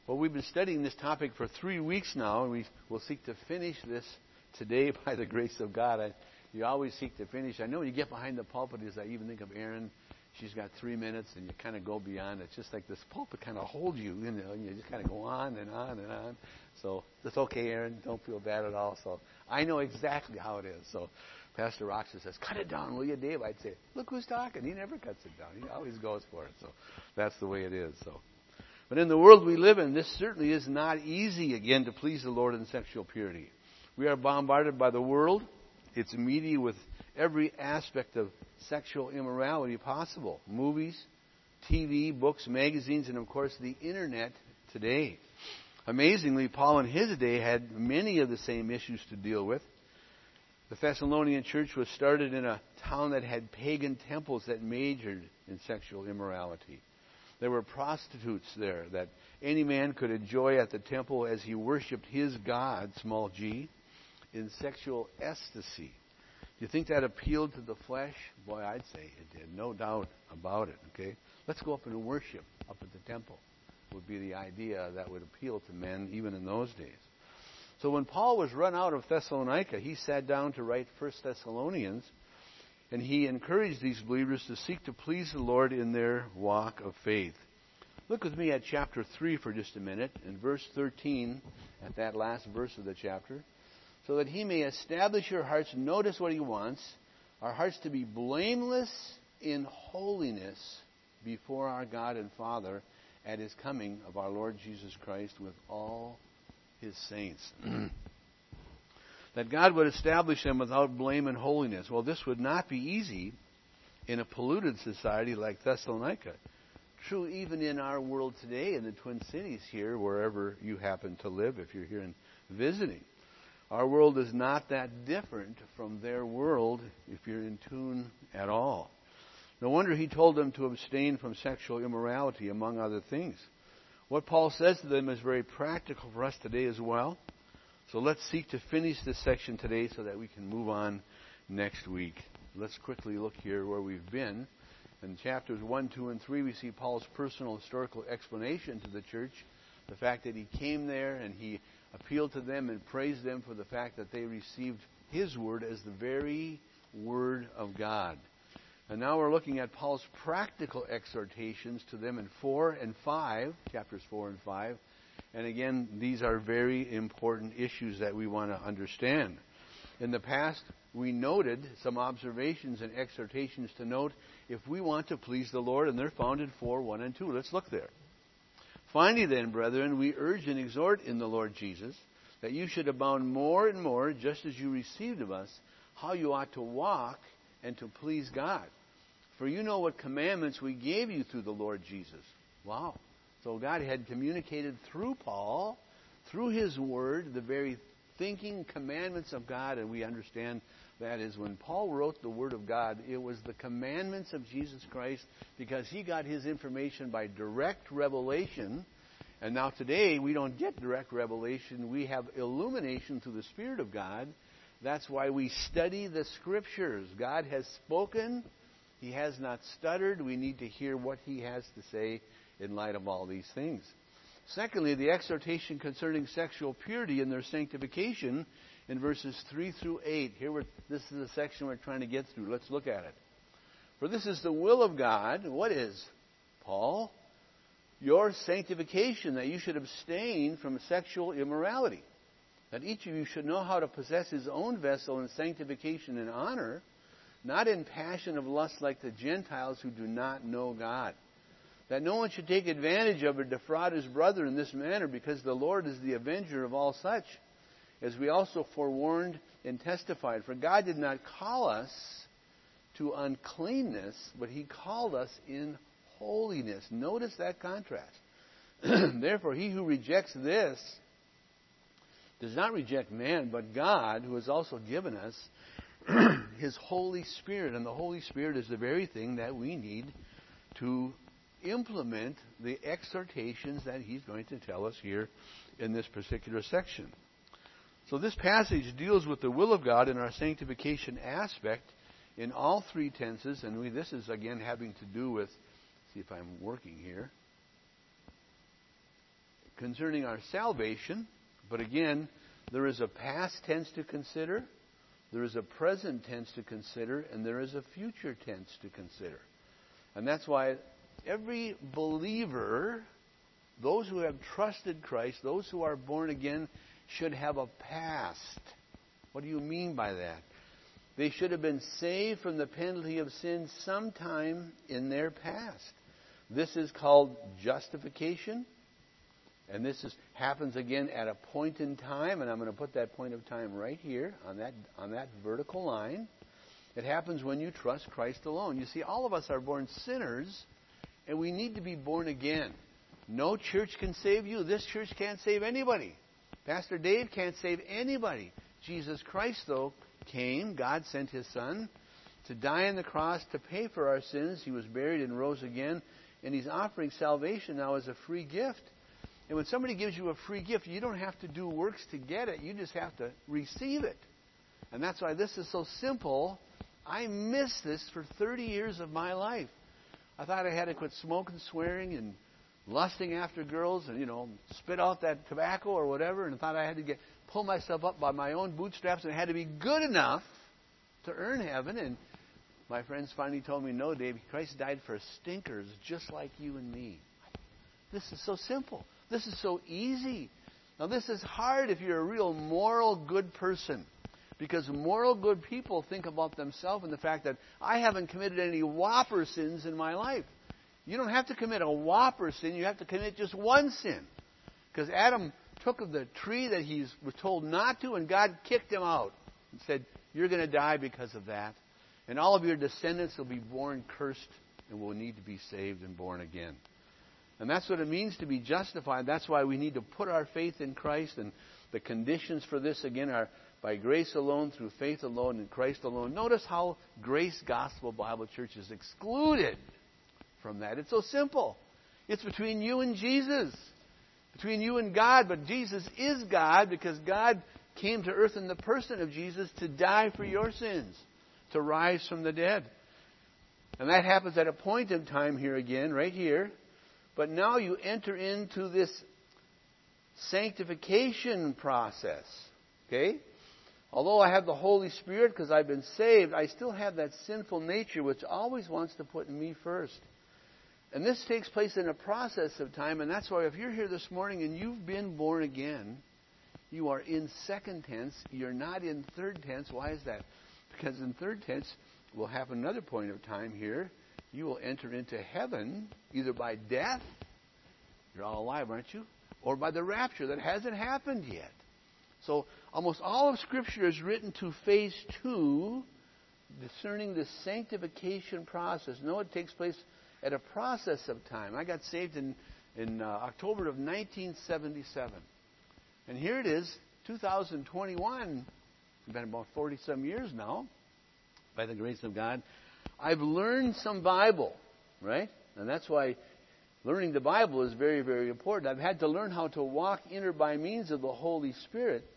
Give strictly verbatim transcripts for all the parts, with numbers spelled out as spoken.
Well, we've been studying this topic for three weeks now, and we will seek to finish this today by the grace of God. I, you always seek to finish. I know when you get behind the pulpit, as I even think of Erin, she's got three minutes, and you kind of go beyond. It's just like this pulpit kind of holds you, you know, and you just kind of go on and on and on. So it's okay, Erin. Don't feel bad at all. So I know exactly how it is. So Pastor Roxy says, cut it down, will you, Dave? I'd say, look who's talking. He never cuts it down. He always goes for it. So that's the way it is. So. But in the world we live in, this certainly is not easy, again, to please the Lord in sexual purity. We are bombarded by the world, its media, with every aspect of sexual immorality possible. Movies, T V, books, magazines, and of course the Internet today. Amazingly, Paul in his day had many of the same issues to deal with. The Thessalonian church was started in a town that had pagan temples that majored in sexual immorality. There were prostitutes there that any man could enjoy at the temple as he worshipped his God, small g, in sexual ecstasy. Do you think that appealed to the flesh? Boy, I'd say it did. No doubt about it, okay? Let's go up and worship up at the temple would be the idea that would appeal to men even in those days. So when Paul was run out of Thessalonica, he sat down to write First Thessalonians, and he encouraged these believers to seek to please the Lord in their walk of faith. Look with me at chapter three for just a minute, in verse thirteen, at that last verse of the chapter. So that he may establish your hearts, notice what he wants, our hearts to be blameless in holiness before our God and Father at his coming of our Lord Jesus Christ with all his saints. That God would establish them without blame and holiness. Well, this would not be easy in a polluted society like Thessalonica. True even in our world today, in the Twin Cities here, wherever you happen to live, if you're here and visiting. Our world is not that different from their world if you're in tune at all. No wonder he told them to abstain from sexual immorality, among other things. What Paul says to them is very practical for us today as well. So let's seek to finish this section today so that we can move on next week. Let's quickly look here where we've been. In chapters one, two, and three, we see Paul's personal historical explanation to the church. The fact that he came there and he appealed to them and praised them for the fact that they received his word as the very word of God. And now we're looking at Paul's practical exhortations to them in four and five, chapters four and five. And again, these are very important issues that we want to understand. In the past, we noted some observations and exhortations to note if we want to please the Lord, and they're found in four, one, and two. Let's look there. Finally then, brethren, we urge and exhort in the Lord Jesus that you should abound more and more, just as you received of us, how you ought to walk and to please God. For you know what commandments we gave you through the Lord Jesus. Wow. So God had communicated through Paul, through his word, the very thinking commandments of God, and we understand that is when Paul wrote the word of God, it was the commandments of Jesus Christ because he got his information by direct revelation. And now today we don't get direct revelation. We have illumination through the Spirit of God. That's why we study the Scriptures. God has spoken. He has not stuttered. We need to hear what he has to say in light of all these things. Secondly, the exhortation concerning sexual purity and their sanctification in verses three through eight. Here, we're, this is the section we're trying to get through. Let's look at it. For this is the will of God. What is, Paul? Your sanctification, that you should abstain from sexual immorality. That each of you should know how to possess his own vessel in sanctification and honor, not in passion of lust like the Gentiles who do not know God. That no one should take advantage of or defraud his brother in this manner, because the Lord is the avenger of all such, as we also forewarned and testified. For God did not call us to uncleanness, but he called us in holiness. Notice that contrast. Therefore, he who rejects this does not reject man, but God, who has also given us his Holy Spirit. And the Holy Spirit is the very thing that we need to implement the exhortations that he's going to tell us here in this particular section. So this passage deals with the will of God in our sanctification aspect in all three tenses, and we, this is again having to do with, see if I'm working here, concerning our salvation. But again, there is a past tense to consider, there is a present tense to consider, and there is a future tense to consider. And that's why every believer, those who have trusted Christ, those who are born again, should have a past. What do you mean by that? They should have been saved from the penalty of sin sometime in their past. This is called justification. And this is, happens again at a point in time, and I'm going to put that point of time right here on that on that vertical line. It happens when you trust Christ alone. You see, all of us are born sinners, and we need to be born again. No church can save you. This church can't save anybody. Pastor Dave can't save anybody. Jesus Christ, though, came. God sent His Son to die on the cross to pay for our sins. He was buried and rose again, and He's offering salvation now as a free gift. And when somebody gives you a free gift, you don't have to do works to get it. You just have to receive it. And that's why this is so simple. I missed this for thirty years of my life. I thought I had to quit smoking, swearing, and lusting after girls and, you know, spit out that tobacco or whatever, and thought I had to get pull myself up by my own bootstraps and it had to be good enough to earn heaven. And my friends finally told me, no, Dave, Christ died for stinkers just like you and me. This is so simple. This is so easy. Now, this is hard if you're a real moral, good person. Because moral, good people think about themselves and the fact that I haven't committed any whopper sins in my life. You don't have to commit a whopper sin. You have to commit just one sin. Because Adam took of the tree that he was told not to, and God kicked him out and said, you're going to die because of that. And all of your descendants will be born cursed and will need to be saved and born again. And that's what it means to be justified. That's why we need to put our faith in Christ. And the conditions for this, again, are by grace alone, through faith alone, in Christ alone. Notice how Grace Gospel Bible Church is excluded from that. It's so simple. It's between you and Jesus. Between you and God. But Jesus is God because God came to earth in the person of Jesus to die for your sins, to rise from the dead. And that happens at a point in time here again, right here. But now you enter into this sanctification process. Okay? Although I have the Holy Spirit because I've been saved, I still have that sinful nature which always wants to put me first. And this takes place in a process of time, and that's why if you're here this morning and you've been born again, you are in second tense, you're not in third tense. Why is that? Because in third tense, we'll have another point of time here. You will enter into heaven either by death, you're all alive, aren't you? Or by the rapture that hasn't happened yet. So almost all of Scripture is written to phase two, discerning the sanctification process. No, it takes place at a process of time. I got saved in, in uh, October of nineteen seventy-seven. And here it is, two thousand twenty-one. It's been about forty-some years now, by the grace of God. I've learned some Bible, right? And that's why learning the Bible is very, very important. I've had to learn how to walk in or by means of the Holy Spirit.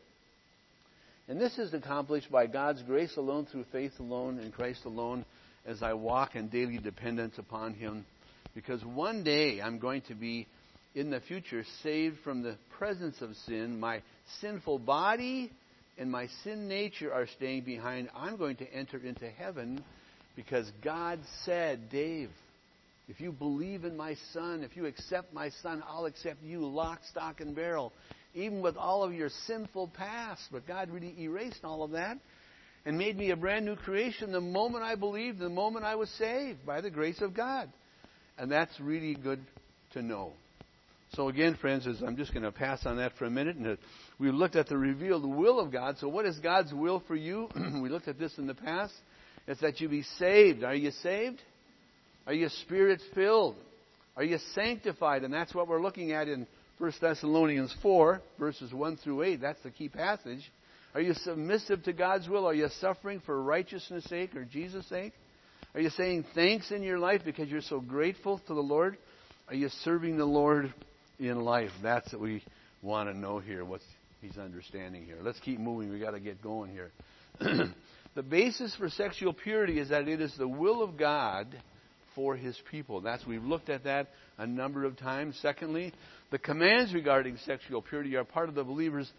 And this is accomplished by God's grace alone, through faith alone, in Christ alone, as I walk in daily dependence upon Him. Because one day I'm going to be, in the future, saved from the presence of sin. My sinful body and my sin nature are staying behind. I'm going to enter into heaven because God said, Dave, if you believe in my Son, if you accept my Son, I'll accept you lock, stock, and barrel, even with all of your sinful past. But God really erased all of that and made me a brand new creation the moment I believed, the moment I was saved by the grace of God. And that's really good to know. So again, friends, as I'm just going to pass on that for a minute. And we looked at the revealed will of God. So what is God's will for you? We looked at this in the past. It's that you be saved. Are you saved? Are you Spirit-filled? Are you sanctified? And that's what we're looking at in First Thessalonians four, verses one through eight. That's the key passage. Are you submissive to God's will? Are you suffering for righteousness' sake or Jesus' sake? Are you saying thanks in your life because you're so grateful to the Lord? Are you serving the Lord in life? That's what we want to know here, what He's understanding here. Let's keep moving. We've got to get going here. The basis for sexual purity is that it is the will of God for His people. That's we've looked at that a number of times. Secondly, the commands regarding sexual purity are part of the believer's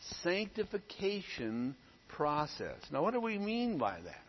sanctification process. Now, what do we mean by that?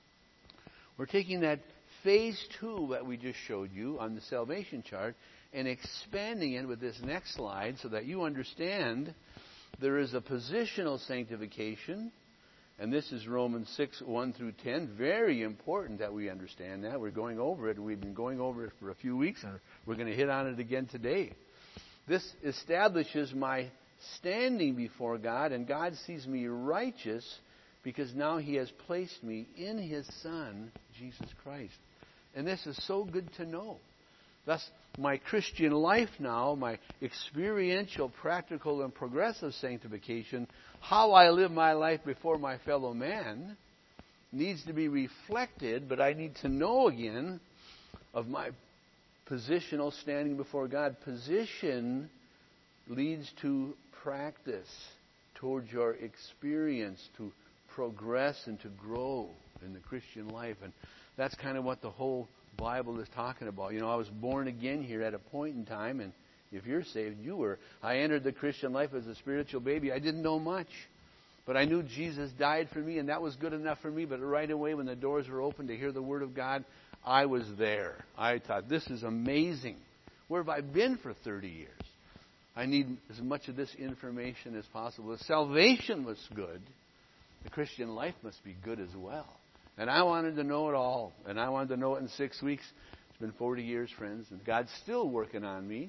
We're taking that phase two that we just showed you on the salvation chart and expanding it with this next slide so that you understand there is a positional sanctification. And this is Romans six, one through ten. Very important that we understand that. We're going over it. We've been going over it for a few weeks, and we're going to hit on it again today. This establishes my standing before God, and God sees me righteous because now He has placed me in His Son, Jesus Christ. And this is so good to know. Thus, my Christian life now, my experiential, practical, and progressive sanctification, how I live my life before my fellow man, needs to be reflected, but I need to know again of my positional standing before God. Position leads to practice towards your experience to progress and to grow in the Christian life. And that's kind of what the whole Bible is talking about. You know, I was born again here at a point in time, and if you're saved, you were. I entered the Christian life as a spiritual baby. I didn't know much, but I knew Jesus died for me, and that was good enough for me. But right away, when the doors were open to hear the Word of God, I was there. I thought, this is amazing. Where have I been for thirty years? I need as much of this information as possible. If salvation was good, the Christian life must be good as well. And I wanted to know it all. And I wanted to know it in six weeks. It's been forty years, friends. And God's still working on me.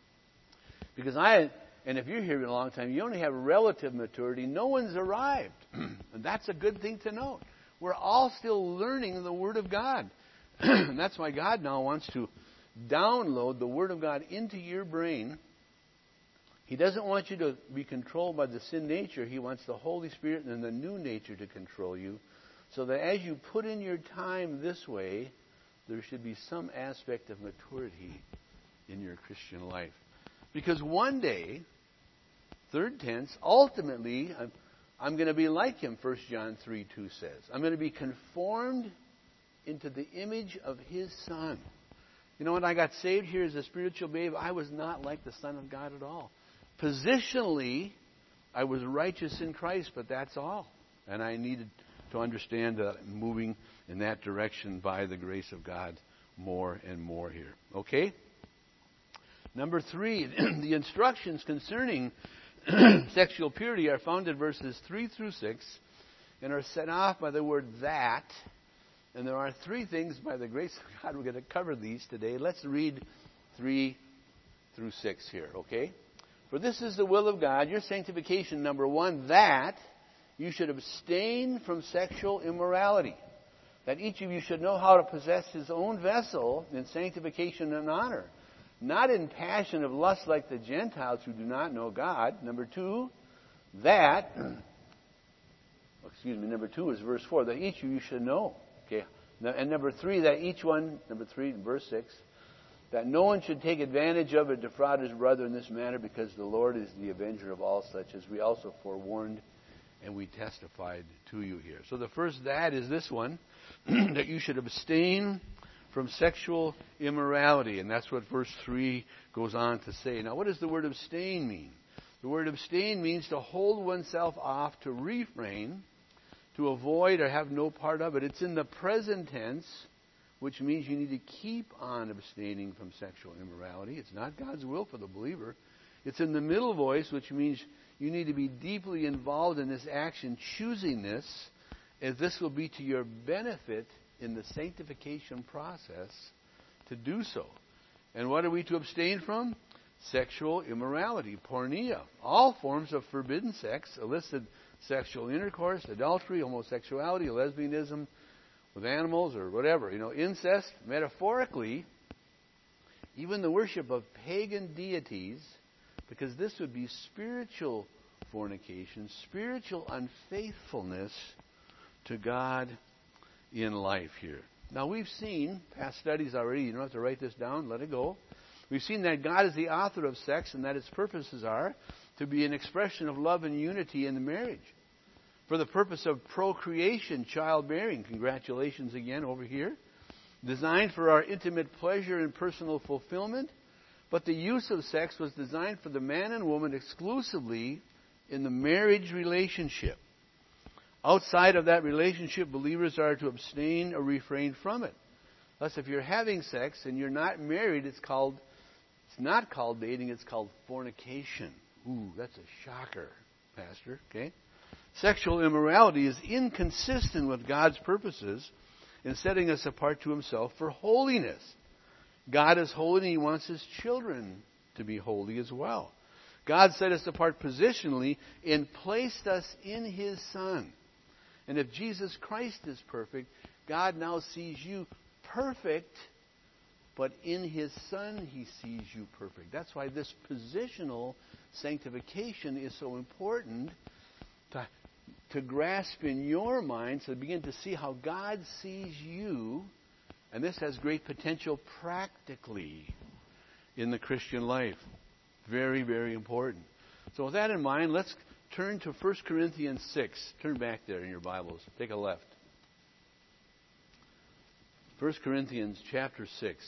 Because I, and if you're here a long time, you only have relative maturity. No one's arrived. And that's a good thing to note. We're all still learning the Word of God. And that's why God now wants to download the Word of God into your brain. He doesn't want you to be controlled by the sin nature. He wants the Holy Spirit and the new nature to control you. So that as you put in your time this way, there should be some aspect of maturity in your Christian life. Because one day, third tense, ultimately, I'm, I'm going to be like Him, First John three two says. I'm going to be conformed into the image of His Son. You know, when I got saved here as a spiritual babe, I was not like the Son of God at all. Positionally, I was righteous in Christ, but that's all. And I needed to understand that I'm moving in that direction by the grace of God more and more here. Okay? Number three, the instructions concerning sexual purity are found in verses three through six and are set off by the word that. And there are three things by the grace of God. We're going to cover these today. Let's read three through six here, okay? For this is the will of God, your sanctification, number one, that you should abstain from sexual immorality, that each of you should know how to possess his own vessel in sanctification and honor, not in passion of lust like the Gentiles who do not know God. Number two, that, excuse me, number two is verse four, that each of you should know. Okay, and number three, that each one, number three, verse six, that no one should take advantage of or defraud his brother in this manner, because the Lord is the avenger of all such, as we also forewarned and we testified to you here. So the first that is this one, that you should abstain from sexual immorality. And that's what verse three goes on to say. Now, what does the word abstain mean? The word abstain means to hold oneself off, to refrain, to avoid or have no part of it. It's in the present tense, which means you need to keep on abstaining from sexual immorality. It's not God's will for the believer. It's in the middle voice, which means you need to be deeply involved in this action, choosing this, as this will be to your benefit in the sanctification process to do so. And what are we to abstain from? Sexual immorality, porneia, all forms of forbidden sex, illicit sexual intercourse, adultery, homosexuality, lesbianism with animals or whatever. You know, incest, metaphorically, even the worship of pagan deities, because this would be spiritual fornication, spiritual unfaithfulness to God in life here. Now, we've seen past studies already. You don't have to write this down. Let it go. We've seen that God is the author of sex and that its purposes are to be an expression of love and unity in the marriage. For the purpose of procreation, childbearing, congratulations again over here. designed for our intimate pleasure and personal fulfillment, but the use of sex was designed for the man and woman exclusively in the marriage relationship. Outside of that relationship, believers are to abstain or refrain from it. Thus, if you're having sex and you're not married, it's called, it's not called dating, it's called fornication. Ooh, that's a shocker, Pastor, okay? Sexual immorality is inconsistent with God's purposes in setting us apart to Himself for holiness. God is holy and He wants His children to be holy as well. God set us apart positionally and placed us in His Son. And if Jesus Christ is perfect, God now sees you perfect, but in His Son He sees you perfect. That's why this positional sanctification is so important to, to grasp in your mind, so begin to see how God sees you. And this has great potential practically in the Christian life. Very, very important. So with that in mind, let's turn to First Corinthians six. Turn back there in your Bibles. Take a left. First Corinthians chapter six.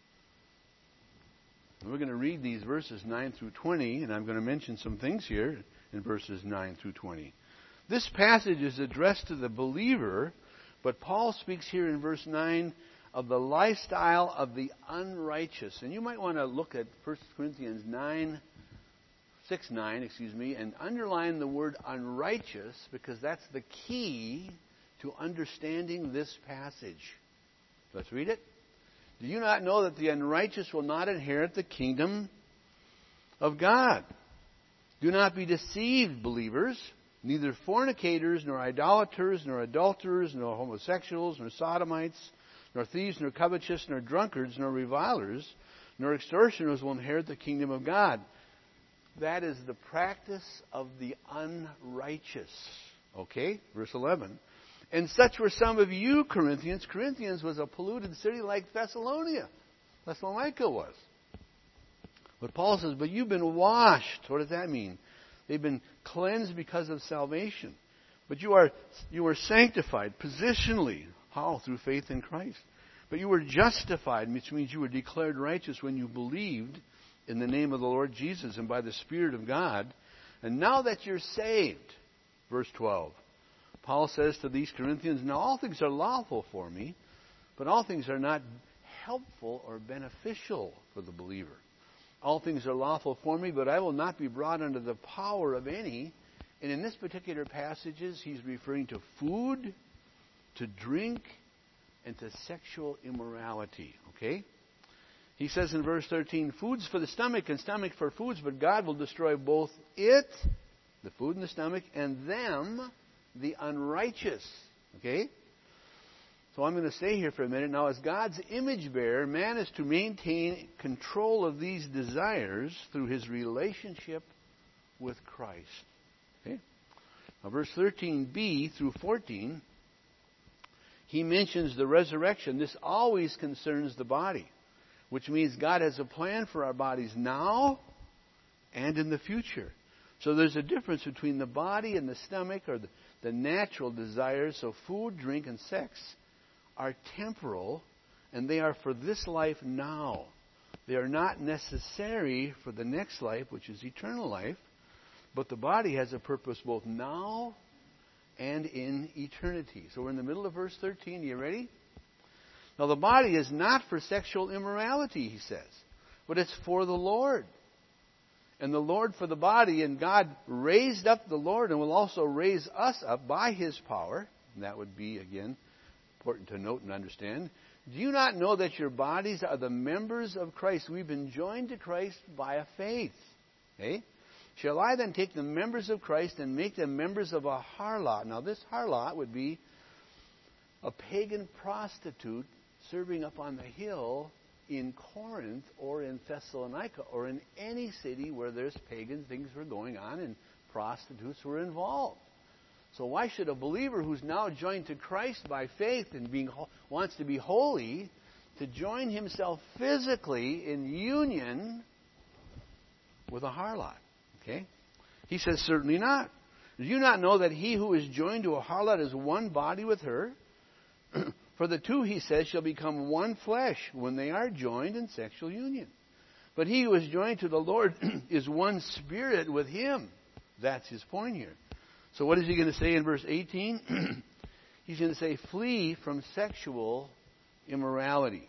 And we're going to read these verses nine through twenty, and I'm going to mention some things here in verses nine through twenty. This passage is addressed to the believer, but Paul speaks here in verse nine of the lifestyle of the unrighteous. And you might want to look at First Corinthians nine, six nine, excuse me, and underline the word unrighteous, because that's the key to understanding this passage. Let's read it. Do you not know that the unrighteous will not inherit the kingdom of God? Do not be deceived, believers. Neither fornicators, nor idolaters, nor adulterers, nor homosexuals, nor sodomites, nor thieves, nor covetous, nor drunkards, nor revilers, nor extortioners will inherit the kingdom of God. That is the practice of the unrighteous. Okay? Verse eleven. And such were some of you, Corinthians. Corinthians was a polluted city like Thessalonica. Thessalonica was. But Paul says, but you've been washed. What does that mean? They've been cleansed because of salvation. But you are you were sanctified positionally. How? Through faith in Christ. But you were justified, which means you were declared righteous when you believed in the name of the Lord Jesus and by the Spirit of God. And now that you're saved, verse twelve, Paul says to these Corinthians, now all things are lawful for me, but all things are not helpful or beneficial for the believer. All things are lawful for me, but I will not be brought under the power of any. And in this particular passages, he's referring to food, to drink, and to sexual immorality. Okay? He says in verse thirteen, food's for the stomach and stomach for foods, but God will destroy both it, the food and the stomach, and them, the unrighteous. Okay? So I'm going to stay here for a minute. Now, as God's image bearer, man is to maintain control of these desires through his relationship with Christ. Okay? Now, verse thirteen b through fourteen, he mentions the resurrection. This always concerns the body, which means God has a plan for our bodies now and in the future. So there's a difference between the body and the stomach, or the, the natural desires. So food, drink, and sex are temporal, and they are for this life now. They are not necessary for the next life, which is eternal life. But the body has a purpose both now and in eternity. So we're in the middle of verse thirteen. Are you ready? Now the body is not for sexual immorality, he says, but it's for the Lord. And the Lord for the body, and God raised up the Lord and will also raise us up by His power. And that would be, again, important to note and understand. Do you not know that your bodies are the members of Christ? We've been joined to Christ by a faith. Okay? Shall I then take the members of Christ and make them members of a harlot? Now this harlot would be a pagan prostitute serving up on the hill in Corinth or in Thessalonica or in any city where there's pagan things were going on and prostitutes were involved. So why should a believer who's now joined to Christ by faith and being wants to be holy to join himself physically in union with a harlot? Okay? He says, certainly not. Do you not know that he who is joined to a harlot is one body with her? For the two, he says, shall become one flesh when they are joined in sexual union. But he who is joined to the Lord is one spirit with him. That's his point here. So what is he going to say in verse eighteen? He's going to say, flee from sexual immorality.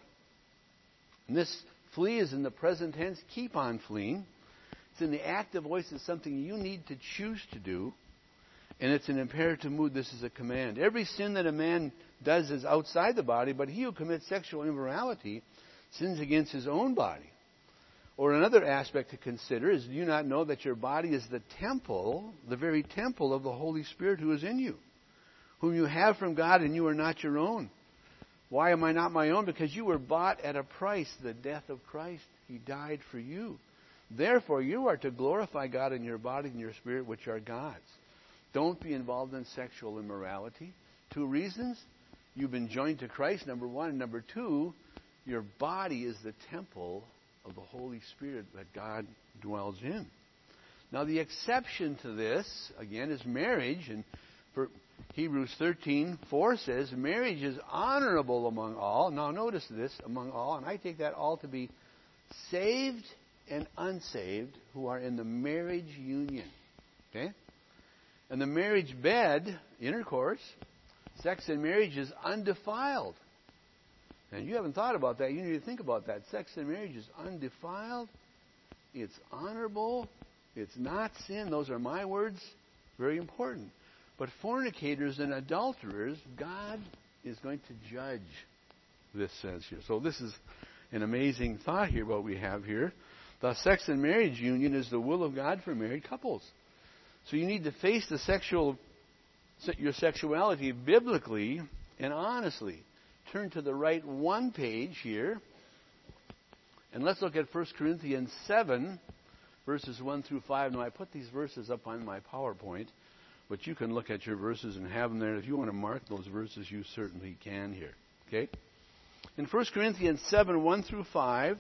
And this flee is in the present tense. Keep on fleeing. It's in the active voice. It's something you need to choose to do. And it's an imperative mood. This is a command. Every sin that a man does is outside the body, but he who commits sexual immorality sins against his own body. Or another aspect to consider is, do you not know that your body is the temple, the very temple of the Holy Spirit who is in you, whom you have from God, and you are not your own? Why am I not my own? Because you were bought at a price, the death of Christ. He died for you. Therefore, you are to glorify God in your body and your spirit, which are God's. Don't be involved in sexual immorality. Two reasons. You've been joined to Christ, number one. And number two, your body is the temple of the Holy Spirit that God dwells in. Now, the exception to this, again, is marriage. And for Hebrews thirteen four says, marriage is honorable among all. Now, notice this, among all. And I take that all to be saved and unsaved who are in the marriage union. Okay? And the marriage bed, intercourse, sex in marriage is undefiled. And you haven't thought about that. You need to think about that. Sex in marriage is undefiled. It's honorable. It's not sin. Those are my words. Very important. But fornicators and adulterers, God is going to judge, this says here. So this is an amazing thought here, what we have here. The sex and marriage union is the will of God for married couples. So you need to face the sexual, your sexuality biblically and honestly. Turn to the right one page here. And let's look at First Corinthians seven, verses one through five. Now, I put these verses up on my PowerPoint, but you can look at your verses and have them there. If you want to mark those verses, you certainly can here. Okay? In First Corinthians seven, one through five,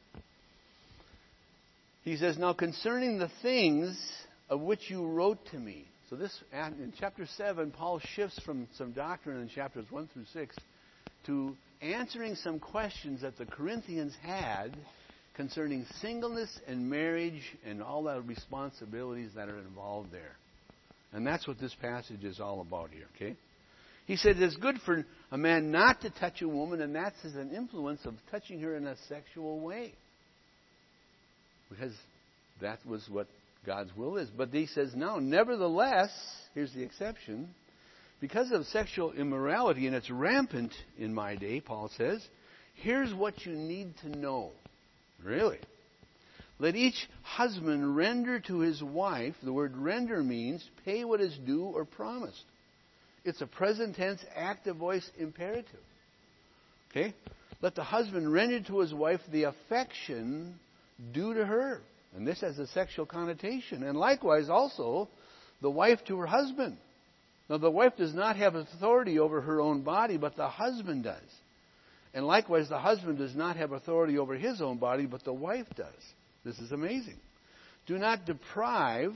he says, now concerning the things of which you wrote to me. So this, in chapter seven, Paul shifts from some doctrine in chapters one through six to answering some questions that the Corinthians had concerning singleness and marriage and all the responsibilities that are involved there. And that's what this passage is all about here, okay? He said it's good for a man not to touch a woman, and that's as an influence of touching her in a sexual way. Because that was what God's will is. But he says, no, nevertheless, here's the exception, because of sexual immorality, and it's rampant in my day, Paul says, here's what you need to know. Really? Let each husband render to his wife, the word render means pay what is due or promised. It's a present tense, active voice imperative. Okay? Let the husband render to his wife the affection due to her. And this has a sexual connotation. And likewise also, the wife to her husband. Now, the wife does not have authority over her own body, but the husband does. And likewise, the husband does not have authority over his own body, but the wife does. This is amazing. Do not deprive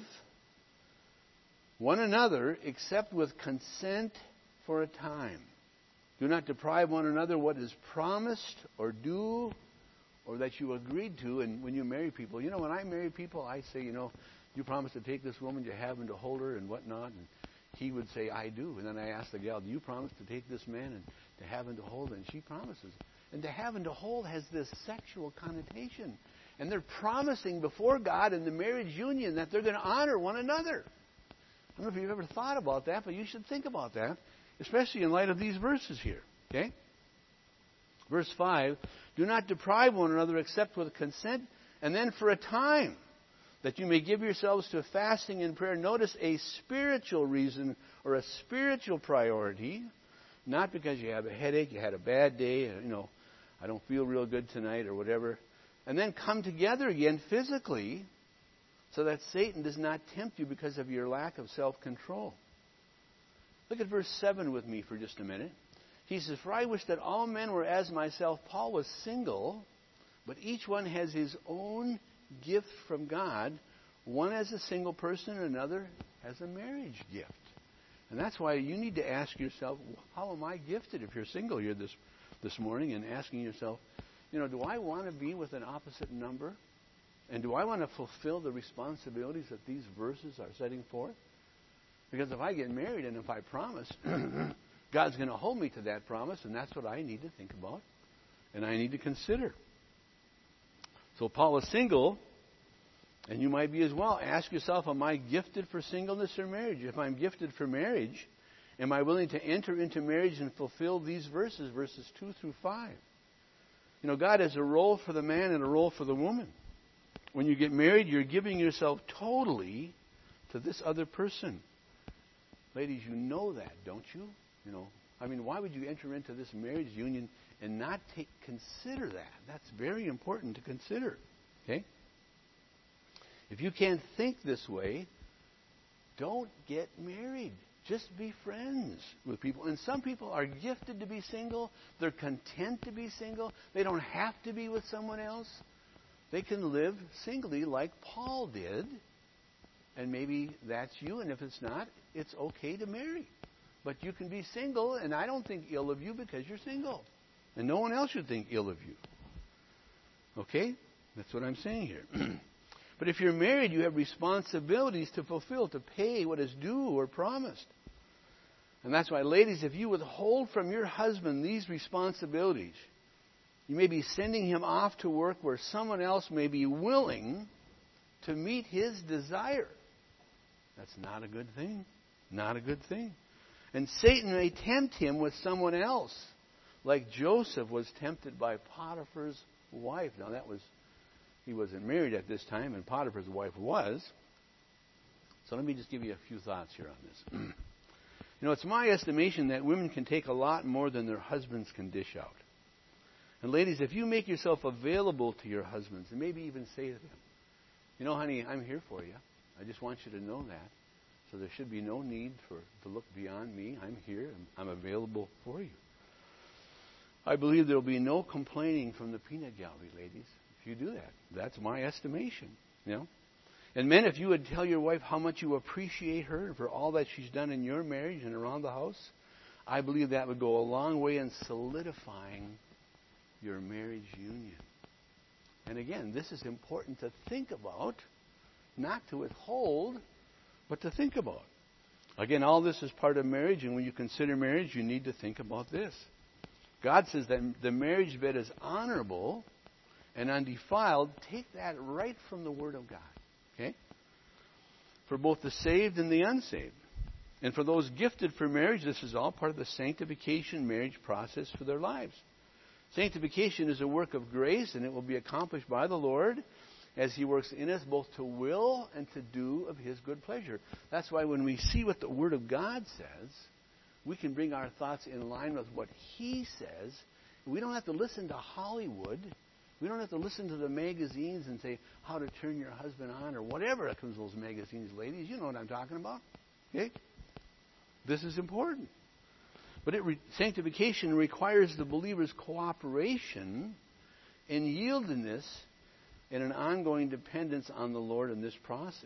one another except with consent for a time. Do not deprive one another what is promised or due or that you agreed to. And when you marry people, you know, when I marry people, I say, you know, you promised to take this woman, you happen to hold her and whatnot. And he would say, I do. And then I ask the gal, do you promise to take this man and to have and to hold? And she promises. And to have and to hold has this sexual connotation. And they're promising before God in the marriage union that they're going to honor one another. I don't know if you've ever thought about that, but you should think about that, especially in light of these verses here. Okay? Verse five, do not deprive one another except with consent, and then for a time, that you may give yourselves to fasting and prayer. Notice a spiritual reason or a spiritual priority, not because you have a headache, you had a bad day, you know, I don't feel real good tonight or whatever. And then come together again physically so that Satan does not tempt you because of your lack of self-control. Look at verse seven with me for just a minute. He says, for I wish that all men were as myself. Paul was single, but each one has his own gift from God. One as a single person, and another as a marriage gift. And that's why you need to ask yourself, how am I gifted? If you're single here this, this morning, and asking yourself, you know, do I want to be with an opposite number? And do I want to fulfill the responsibilities that these verses are setting forth? Because if I get married and if I promise, God's going to hold me to that promise, and that's what I need to think about and I need to consider. So Paul is single, and you might be as well. Ask yourself, am I gifted for singleness or marriage? If I'm gifted for marriage, am I willing to enter into marriage and fulfill these verses, verses two through five? You know, God has a role for the man and a role for the woman. When you get married, you're giving yourself totally to this other person. Ladies, you know that, don't you? You know, I mean, why would you enter into this marriage union and not take consider that? That's very important to consider. Okay? If you can't think this way, don't get married. Just be friends with people. And some people are gifted to be single. They're content to be single. They don't have to be with someone else. They can live singly like Paul did. And maybe that's you. And if it's not, it's okay to marry. But you can be single, and I don't think ill of you because you're single. And no one else should think ill of you. Okay? That's what I'm saying here. But if you're married, you have responsibilities to fulfill, to pay what is due or promised. And that's why, ladies, if you withhold from your husband these responsibilities, you may be sending him off to work where someone else may be willing to meet his desire. That's not a good thing. Not a good thing. And Satan may tempt him with someone else, like Joseph was tempted by Potiphar's wife. Now, that was, he wasn't married at this time, and Potiphar's wife was. So let me just give you a few thoughts here on this. You know, it's my estimation that women can take a lot more than their husbands can dish out. And ladies, if you make yourself available to your husbands, and maybe even say to them, you know, honey, I'm here for you. I just want you to know that. So there should be no need for to look beyond me. I'm here. I'm, I'm available for you. I believe there will be no complaining from the peanut gallery, ladies, if you do that. That's my estimation. You know? And men, if you would tell your wife how much you appreciate her for all that she's done in your marriage and around the house, I believe that would go a long way in solidifying your marriage union. And again, this is important to think about, not to withhold, but to think about. Again, all this is part of marriage, and when you consider marriage, you need to think about this. God says that the marriage bed is honorable and undefiled. Take that right from the Word of God. Okay? For both the saved and the unsaved. And for those gifted for marriage, this is all part of the sanctification marriage process for their lives. Sanctification is a work of grace, and it will be accomplished by the Lord as He works in us both to will and to do of His good pleasure. That's why when we see what the Word of God says, we can bring our thoughts in line with what He says. We don't have to listen to Hollywood. We don't have to listen to the magazines and say how to turn your husband on or whatever that comes in those magazines, ladies. You know what I'm talking about. Okay? This is important. But it re- sanctification requires the believer's cooperation and yieldedness and an ongoing dependence on the Lord in this process.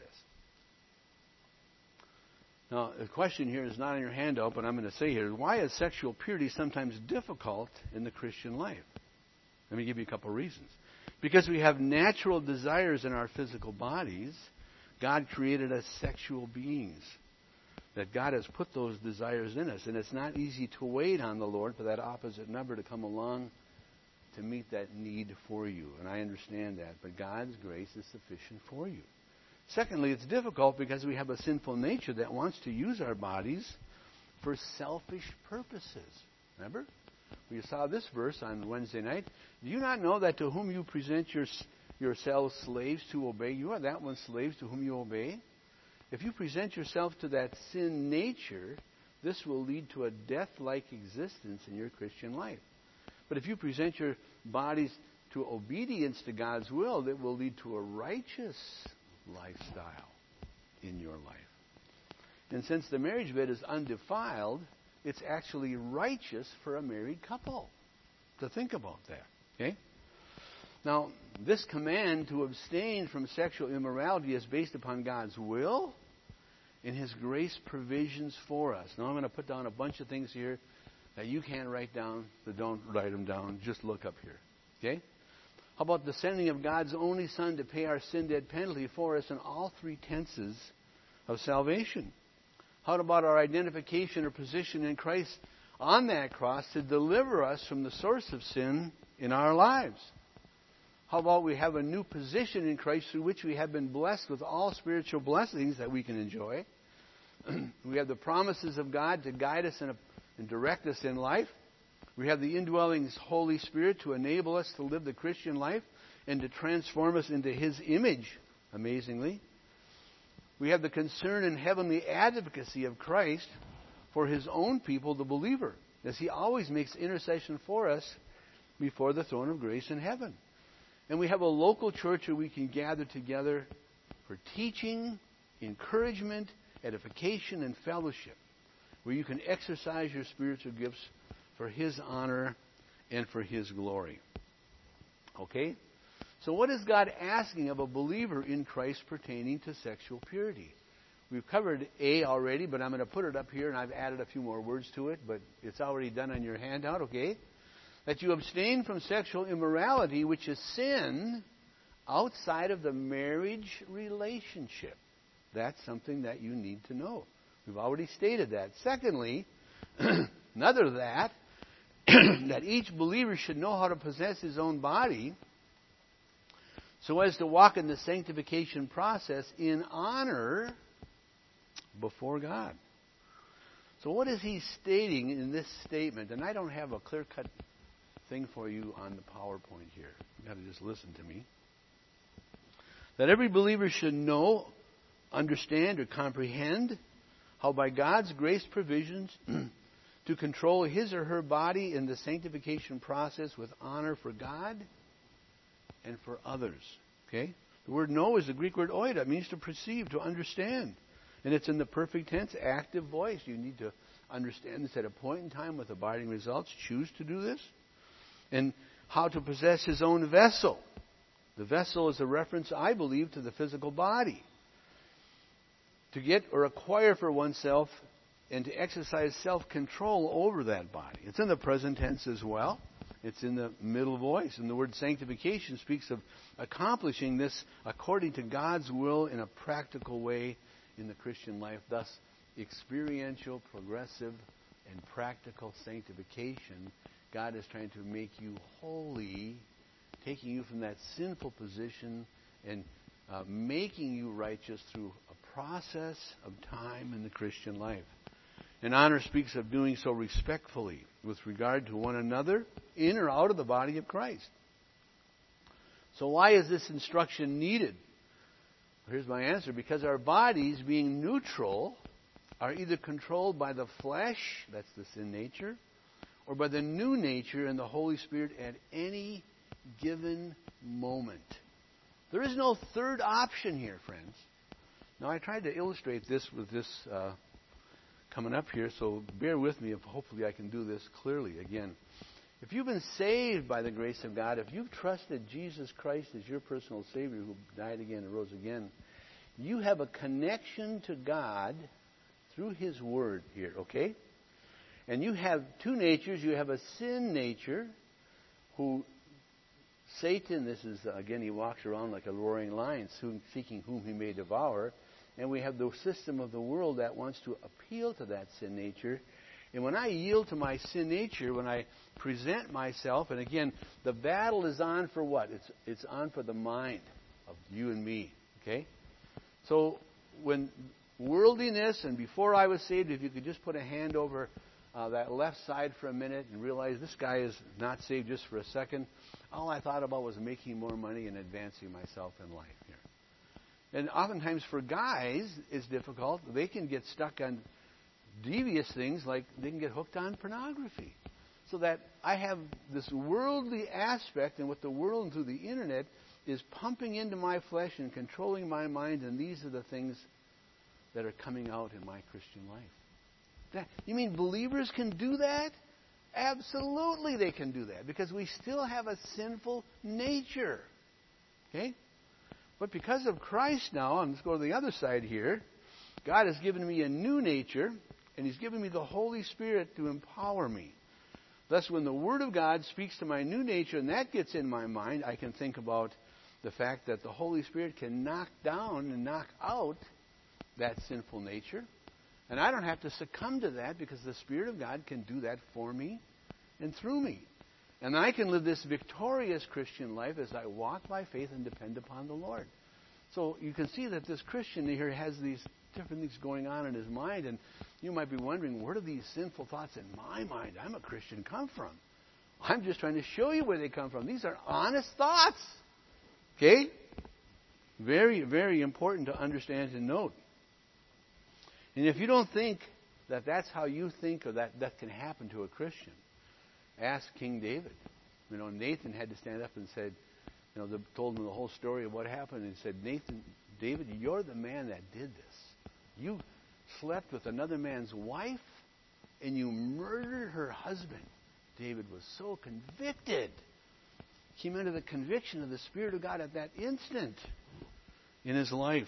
Now, the question here is not on your handout, but I'm going to say here, why is sexual purity sometimes difficult in the Christian life? Let me give you a couple of reasons. Because we have natural desires in our physical bodies, God created us sexual beings. That God has put those desires in us. And it's not easy to wait on the Lord for that opposite number to come along to meet that need for you. And I understand that. But God's grace is sufficient for you. Secondly, it's difficult because we have a sinful nature that wants to use our bodies for selfish purposes. Remember? We saw this verse on Wednesday night. Do you not know that to whom you present your, yourselves slaves to obey, you are that one slaves to whom you obey? If you present yourself to that sin nature, this will lead to a death-like existence in your Christian life. But if you present your bodies to obedience to God's will, that will lead to a righteous lifestyle in your life. And since the marriage bed is undefiled, it's actually righteous for a married couple to think about that. Okay? Now, this command to abstain from sexual immorality is based upon God's will in His grace provisions for us. Now I'm going to put down a bunch of things here that you can't write down, but don't write them down. Just look up here. Okay? How about the sending of God's only Son to pay our sin debt penalty for us in all three tenses of salvation? How about our identification or position in Christ on that cross to deliver us from the source of sin in our lives? How about we have a new position in Christ through which we have been blessed with all spiritual blessings that we can enjoy? We have the promises of God to guide us and, and direct us in life. We have the indwelling Holy Spirit to enable us to live the Christian life and to transform us into His image, amazingly. We have the concern and heavenly advocacy of Christ for His own people, the believer, as He always makes intercession for us before the throne of grace in heaven. And we have a local church where we can gather together for teaching, encouragement, edification, and fellowship, where you can exercise your spiritual gifts for His honor and for His glory. Okay? So what is God asking of a believer in Christ pertaining to sexual purity? We've covered A already, but I'm going to put it up here, and I've added a few more words to it, but it's already done on your handout, okay? That you abstain from sexual immorality, which is sin, outside of the marriage relationship. That's something that you need to know. We've already stated that. Secondly, another that, that each believer should know how to possess his own body so as to walk in the sanctification process in honor before God. So what is he stating in this statement? And I don't have a clear-cut thing for you on the PowerPoint here. You've got to just listen to me. That every believer should know, understand, or comprehend how by God's grace provisions to control his or her body in the sanctification process with honor for God and for others. Okay? The word know is the Greek word oida. It means to perceive, to understand. And it's in the perfect tense, active voice. You need to understand this at a point in time with abiding results. Choose to do this. And how to possess his own vessel. The vessel is a reference, I believe, to the physical body. To get or acquire for oneself and to exercise self-control over that body. It's in the present tense as well. It's in the middle voice. And the word sanctification speaks of accomplishing this according to God's will in a practical way in the Christian life. Thus, experiential, progressive, and practical sanctification. God is trying to make you holy, taking you from that sinful position and uh, making you righteous through a process of time in the Christian life. And honor speaks of doing so respectfully with regard to one another in or out of the body of Christ. So why is this instruction needed? Here's my answer. Because our bodies, being neutral, are either controlled by the flesh, that's the sin nature, or by the new nature and the Holy Spirit at any given moment. There is no third option here, friends. Now, I tried to illustrate this with this uh, coming up here, so bear with me if hopefully I can do this clearly again. If you've been saved by the grace of God, if you've trusted Jesus Christ as your personal Savior who died again and rose again, you have a connection to God through His Word here, okay? And you have two natures. You have a sin nature who Satan, this is, again, he walks around like a roaring lion, seeking whom he may devour. And we have the system of the world that wants to appeal to that sin nature. And when I yield to my sin nature, when I present myself, and again, the battle is on for what? It's, it's on for the mind of you and me, okay? So when worldliness, and before I was saved, if you could just put a hand over uh, that left side for a minute and realize this guy is not saved just for a second, all I thought about was making more money and advancing myself in life here. And oftentimes for guys, it's difficult. They can get stuck on devious things, like they can get hooked on pornography. So that I have this worldly aspect, and with the world and through the internet is pumping into my flesh and controlling my mind, and these are the things that are coming out in my Christian life. That, you mean believers can do that? Absolutely they can do that, because we still have a sinful nature. Okay? But because of Christ now, and let's go to the other side here, God has given me a new nature, and He's given me the Holy Spirit to empower me. Thus, when the Word of God speaks to my new nature, and that gets in my mind, I can think about the fact that the Holy Spirit can knock down and knock out that sinful nature. And I don't have to succumb to that because the Spirit of God can do that for me and through me. And I can live this victorious Christian life as I walk by faith and depend upon the Lord. So you can see that this Christian here has these different things going on in his mind. And you might be wondering, where do these sinful thoughts in my mind, I'm a Christian, come from? I'm just trying to show you where they come from. These are honest thoughts. Okay? Very, very important to understand and note. And if you don't think that that's how you think or that that can happen to a Christian, ask King David. You know, Nathan had to stand up and said, you know, the, told him the whole story of what happened and said, Nathan, David, you're the man that did this. You slept with another man's wife and you murdered her husband. David was so convicted. Came into the conviction of the Spirit of God at that instant in his life.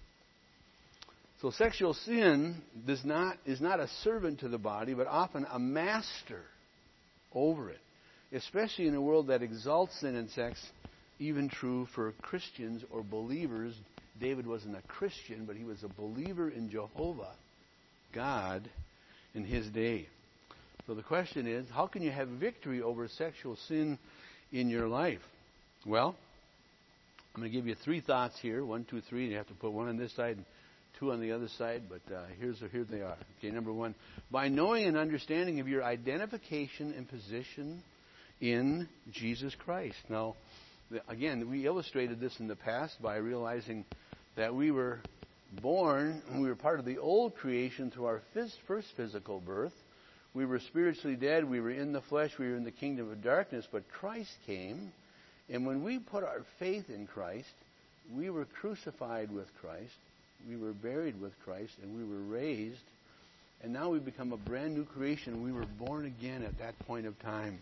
So sexual sin does not is not a servant to the body, but often a master over it, especially in a world that exalts sin and sex. Even true for Christians or believers. David wasn't a Christian, but he was a believer in Jehovah, God, in his day. So the question is, how can you have victory over sexual sin in your life? Well, I'm going to give you three thoughts here. One, two, three. You have to put one on this side and two on the other side, but uh, here's here they are. Okay, number one, by knowing and understanding of your identification and position in Jesus Christ. Now, again, we illustrated this in the past by realizing that we were born, we were part of the old creation through our first physical birth. We were spiritually dead. We were in the flesh. We were in the kingdom of darkness. But Christ came, and when we put our faith in Christ, we were crucified with Christ. We were buried with Christ, and we were raised. And now we become a brand new creation. We were born again at that point of time.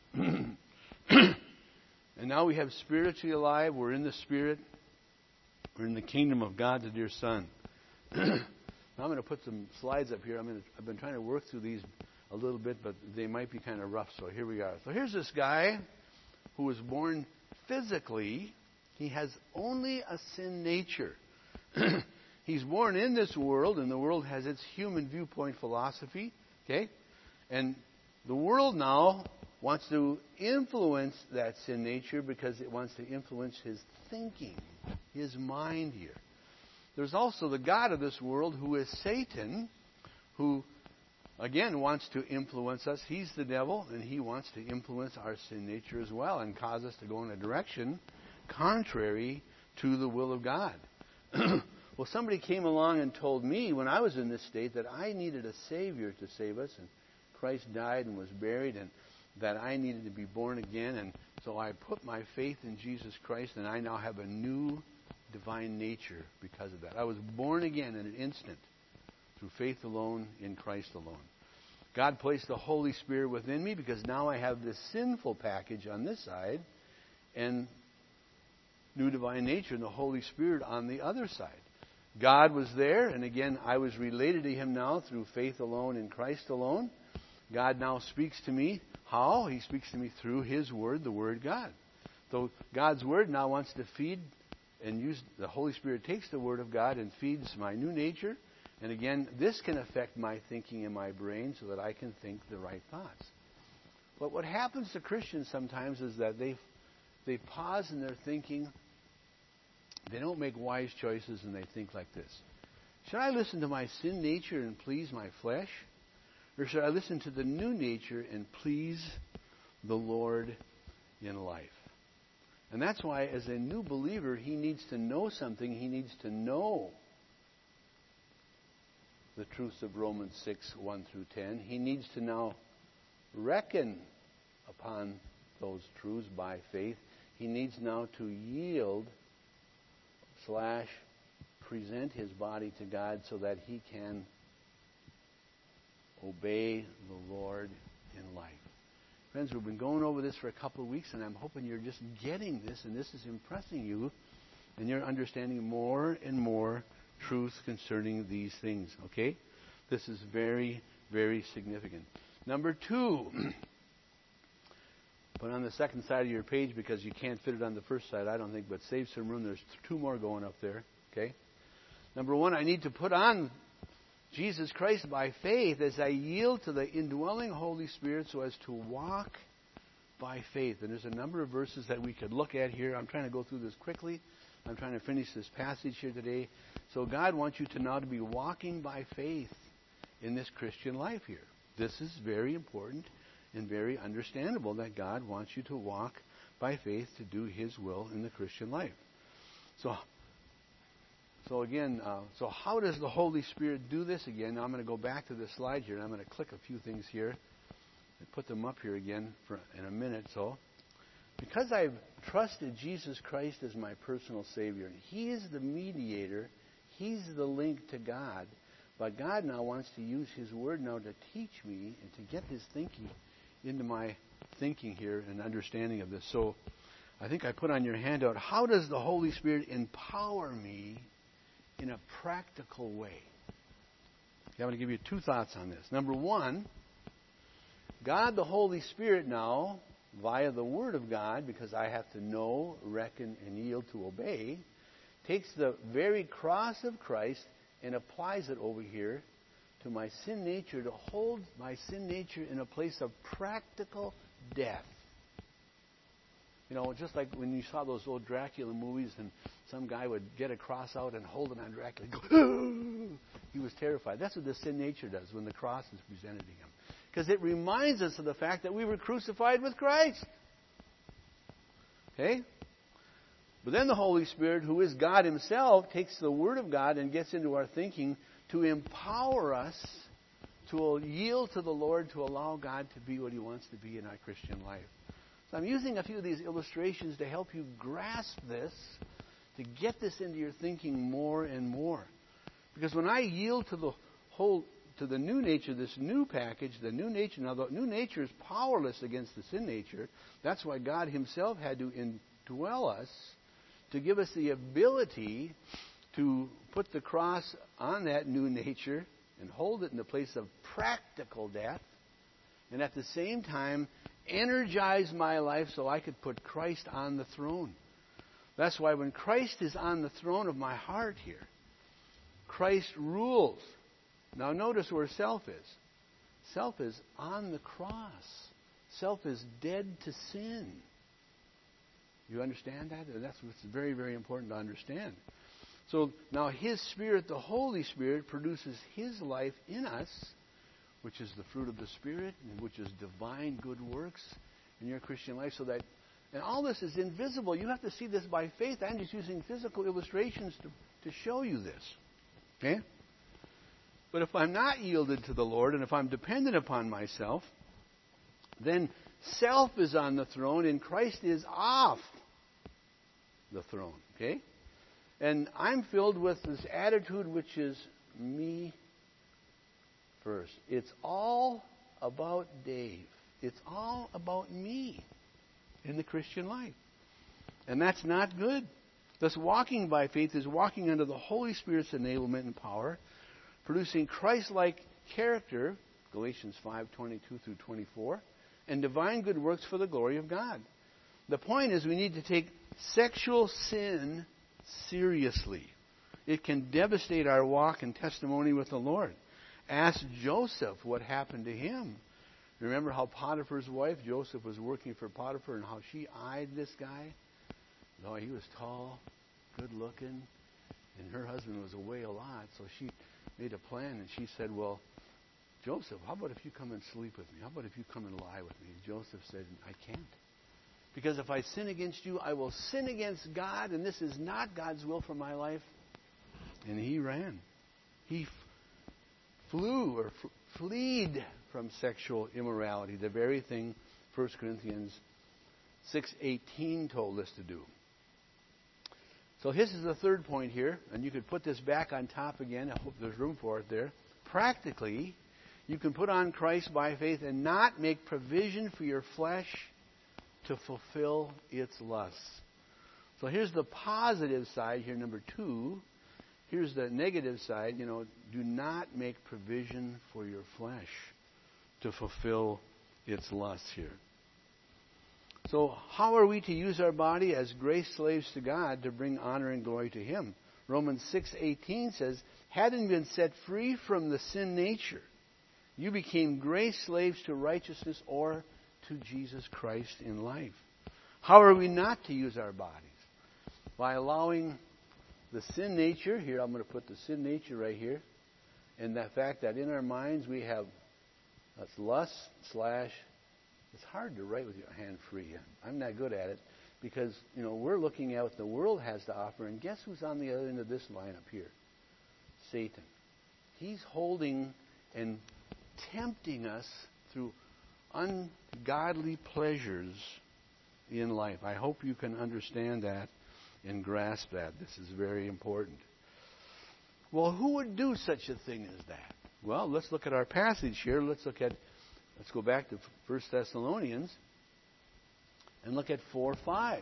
And now we have spiritually alive. We're in the Spirit. We're in the kingdom of God, the dear Son. Now I'm going to put some slides up here. I'm going to, I've been trying to work through these a little bit, but they might be kind of rough. So here we are. So here's this guy who was born physically. He has only a sin nature. He's born in this world, and the world has its human viewpoint philosophy. Okay? And the world now wants to influence that sin nature because it wants to influence his thinking, his mind here. There's also the god of this world, who is Satan, who, again, wants to influence us. He's the devil, and he wants to influence our sin nature as well and cause us to go in a direction contrary to the will of God. Well, somebody came along and told me when I was in this state that I needed a Savior to save us, and Christ died and was buried, and that I needed to be born again. And so I put my faith in Jesus Christ, and I now have a new divine nature because of that. I was born again in an instant through faith alone in Christ alone. God placed the Holy Spirit within me because now I have this sinful package on this side and new divine nature and the Holy Spirit on the other side. God was there, and again, I was related to Him now through faith alone in Christ alone. God now speaks to me. How? He speaks to me through His Word, the Word God. So God's Word now wants to feed and use, the Holy Spirit takes the Word of God and feeds my new nature. And again, this can affect my thinking in my brain so that I can think the right thoughts. But what happens to Christians sometimes is that they they pause in their thinking. They don't make wise choices, and they think like this. Should I listen to my sin nature and please my flesh? Or should I listen to the new nature and please the Lord in life? And that's why, as a new believer, he needs to know something. He needs to know the truths of Romans six, one through ten. He needs to now reckon upon those truths by faith. He needs now to yield slash present his body to God so that he can obey the Lord in life. Friends, we've been going over this for a couple of weeks, and I'm hoping you're just getting this, and this is impressing you, and you're understanding more and more truth concerning these things. Okay? This is very, very significant. Number two, put on the second side of your page because you can't fit it on the first side, I don't think, but save some room. There's two more going up there. Okay? Number one, I need to put on Jesus Christ by faith as I yield to the indwelling Holy Spirit so as to walk by faith. And there's a number of verses that we could look at here. I'm trying to go through this quickly. I'm trying to finish this passage here today. So God wants you to now to be walking by faith in this Christian life here. This is very important and very understandable that God wants you to walk by faith to do His will in the Christian life. So, so again, uh, so how does the Holy Spirit do this again? Now I'm going to go back to this slide here, and I'm going to click a few things here and put them up here again for in a minute. So, because I've trusted Jesus Christ as my personal Savior, and He is the mediator, He's the link to God. But God now wants to use His Word now to teach me and to get His thinking into my thinking here and understanding of this. So I think I put on your handout, how does the Holy Spirit empower me in a practical way? Okay, I'm going to give you two thoughts on this. Number one, God the Holy Spirit now, via the Word of God, because I have to know, reckon, and yield to obey, takes the very cross of Christ and applies it over here to my sin nature, to hold my sin nature in a place of practical death. You know, just like when you saw those old Dracula movies and some guy would get a cross out and hold it on Dracula and go, he was terrified. That's what the sin nature does when the cross is presented to him. Because it reminds us of the fact that we were crucified with Christ. Okay? But then the Holy Spirit, who is God Himself, takes the Word of God and gets into our thinking to empower us to yield to the Lord, to allow God to be what He wants to be in our Christian life. So I'm using a few of these illustrations to help you grasp this, to get this into your thinking more and more. Because when I yield to the whole, to the new nature, this new package, the new nature, now the new nature is powerless against the sin nature. That's why God Himself had to indwell us, to give us the ability to put the cross on that new nature and hold it in the place of practical death, and at the same time energize my life so I could put Christ on the throne. That's why when Christ is on the throne of my heart here, Christ rules. Now notice where self is. Self is on the cross. Self is dead to sin. You understand that? That's what's very, very important to understand. So now His Spirit, the Holy Spirit, produces His life in us, which is the fruit of the Spirit, and which is divine good works in your Christian life. So that, and all this is invisible. You have to see this by faith. I'm just using physical illustrations to, to show you this. Okay? But if I'm not yielded to the Lord, and if I'm dependent upon myself, then self is on the throne and Christ is off the throne. Okay? And I'm filled with this attitude which is me first. It's all about Dave. It's all about me in the Christian life. And that's not good. Thus, walking by faith is walking under the Holy Spirit's enablement and power, producing Christ-like character, Galatians five twenty-two through twenty-four, and divine good works for the glory of God. The point is we need to take sexual sin seriously. It can devastate our walk and testimony with the Lord. Ask Joseph what happened to him. Remember how Potiphar's wife, Joseph, was working for Potiphar and how she eyed this guy? No, he was tall, good looking, and her husband was away a lot, so she made a plan and she said, well, Joseph, how about if you come and sleep with me? How about if you come and lie with me? And Joseph said, I can't. Because if I sin against you, I will sin against God, and this is not God's will for my life. And he ran. He f- flew or f- fled from sexual immorality, the very thing First Corinthians six eighteen told us to do. So this is the third point here, and you could put this back on top again. I hope there's room for it there. Practically, you can put on Christ by faith and not make provision for your flesh to fulfill its lusts. So here's the positive side here, number two. here's the negative side, you know, do not make provision for your flesh to fulfill its lusts here. So how are we to use our body as grace slaves to God to bring honor and glory to Him? Romans six eighteen says, having been set free from the sin nature, you became grace slaves to righteousness, or to Jesus Christ in life. How are we not to use our bodies? By allowing the sin nature, here I'm going to put the sin nature right here, and the fact that in our minds we have, that's lust slash, it's hard to write with your hand free. I'm not good at it because, you know, we're looking at what the world has to offer, and guess who's on the other end of this line up here? Satan. He's holding and tempting us through ungodly pleasures in life. I hope you can understand that and grasp that. This is very important. Well, who would do such a thing as that? Well, let's look at our passage here. Let's look at, let's go back to First Thessalonians and look at four five.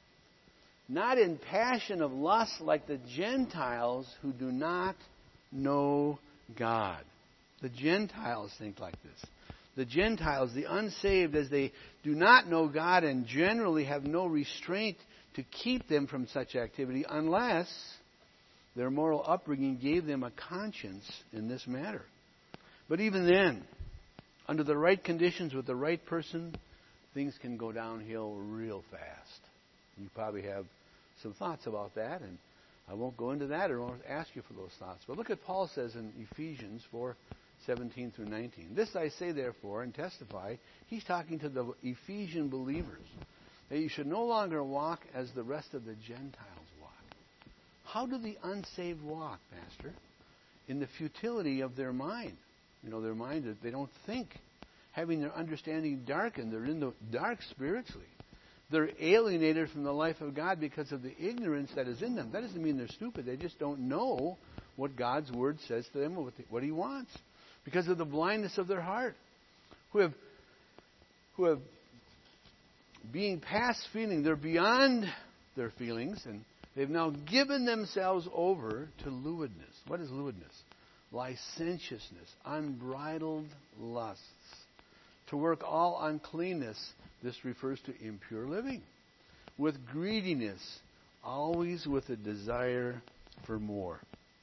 Not in passion of lust like the Gentiles who do not know God. The Gentiles think like this. The Gentiles, the unsaved, as they do not know God and generally have no restraint to keep them from such activity unless their moral upbringing gave them a conscience in this matter. But even then, under the right conditions with the right person, things can go downhill real fast. You probably have some thoughts about that, and I won't go into that or won't ask you for those thoughts. But look at Paul says in Ephesians four seventeen through nineteen. This I say, therefore, and testify. He's talking to the Ephesian believers, that you should no longer walk as the rest of the Gentiles walk. How do the unsaved walk, Pastor? In the futility of their mind. You know, their mind, they don't think. Having their understanding darkened. They're in the dark spiritually. They're alienated from the life of God because of the ignorance that is in them. That doesn't mean they're stupid. They just don't know what God's Word says to them, what, what He wants. Because of the blindness of their heart. Who have, who have, being past feeling, they're beyond their feelings, and they've now given themselves over to lewdness. What is lewdness? Licentiousness, unbridled lusts. To work all uncleanness, this refers to impure living. With greediness, always with a desire for more.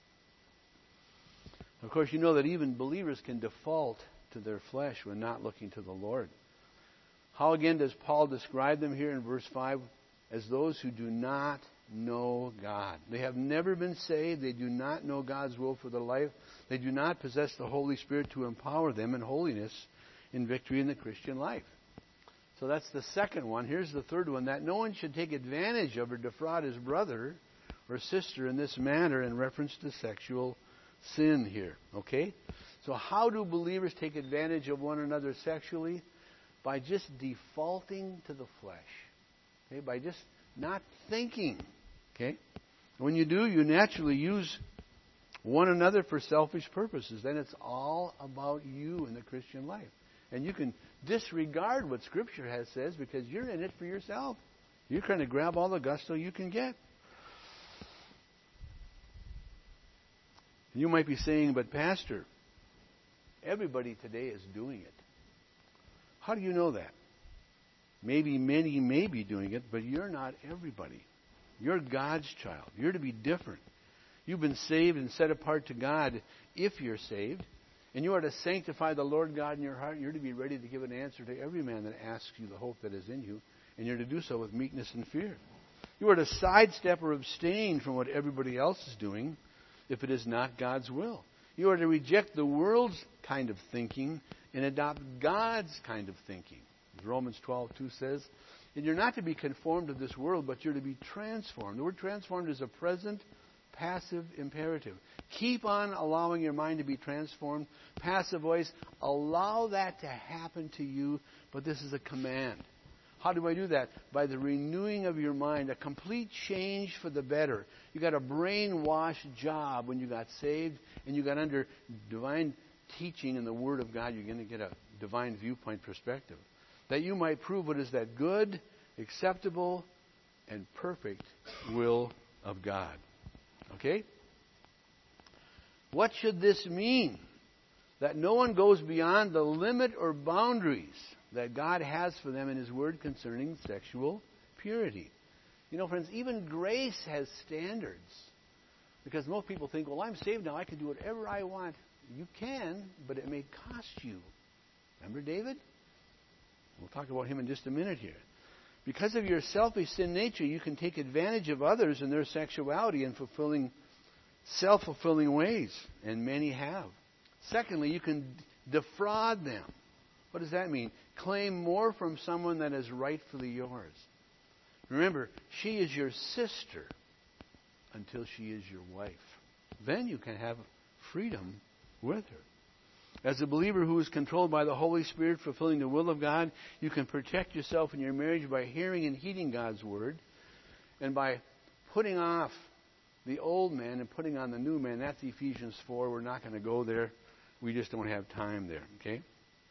Of course, you know that even believers can default to their flesh when not looking to the Lord. How again does Paul describe them here in verse five? As those who do not know God. They have never been saved. They do not know God's will for their life. They do not possess the Holy Spirit to empower them in holiness, in victory in the Christian life. So that's the second one. Here's the third one, that no one should take advantage of or defraud his brother or sister in this manner in reference to sexual sin here. Okay? So how do believers take advantage of one another sexually? By just defaulting to the flesh. Okay? By just not thinking. Okay? When you do, you naturally use one another for selfish purposes. Then it's all about you in the Christian life. And you can disregard what Scripture has says because you're in it for yourself. You're trying to grab all the gusto you can get. You might be saying, but Pastor, everybody today is doing it. How do you know that? Maybe many may be doing it, but you're not everybody. You're God's child. You're to be different. You've been saved and set apart to God if you're saved. And you are to sanctify the Lord God in your heart. You're to be ready to give an answer to every man that asks you the hope that is in you. And you're to do so with meekness and fear. You are to sidestep or abstain from what everybody else is doing if it is not God's will. You are to reject the world's kind of thinking and adopt God's kind of thinking. As Romans twelve two says, and you're not to be conformed to this world, but you're to be transformed. The word transformed is a present passive imperative. Keep on allowing your mind to be transformed. Passive voice, allow that to happen to you, but this is a command. How do I do that? By the renewing of your mind, a complete change for the better. You got a brainwashed job when you got saved, and you got under divine teaching in the Word of God. You're going to get a divine viewpoint perspective. That you might prove what is that good, acceptable, and perfect will of God. Okay? What should this mean? That no one goes beyond the limit or boundaries that God has for them in His Word concerning sexual purity. You know, friends, even grace has standards. Because most people think, well, I'm saved now, I can do whatever I want. You can, but it may cost you. Remember David? We'll talk about him in just a minute here. Because of your selfish sin nature, you can take advantage of others in their sexuality in fulfilling, self-fulfilling ways, and many have. Secondly, you can defraud them. What does that mean? Claim more from someone that is rightfully yours. Remember, she is your sister until she is your wife. Then you can have freedom with her. As a believer who is controlled by the Holy Spirit, fulfilling the will of God, you can protect yourself in your marriage by hearing and heeding God's Word, and by putting off the old man and putting on the new man. That's Ephesians four. We're not going to go there. We just don't have time there, okay?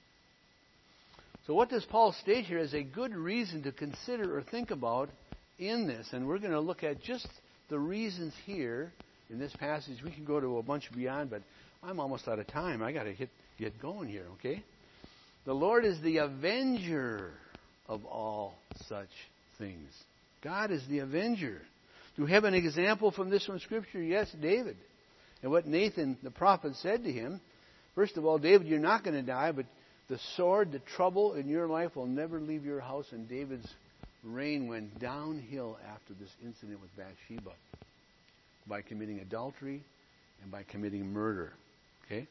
So what does Paul state here is a good reason to consider or think about in this. And we're going to look at just the reasons here in this passage. We can go to a bunch beyond, but I'm almost out of time. I got to hit get going here, okay? The Lord is the avenger of all such things. God is the avenger. Do we have an example from this from Scripture? Yes, David. And what Nathan the prophet said to him, first of all, David, you're not going to die, but the sword, the trouble in your life will never leave your house. And David's reign went downhill after this incident with Bathsheba by committing adultery and by committing murder. Okay?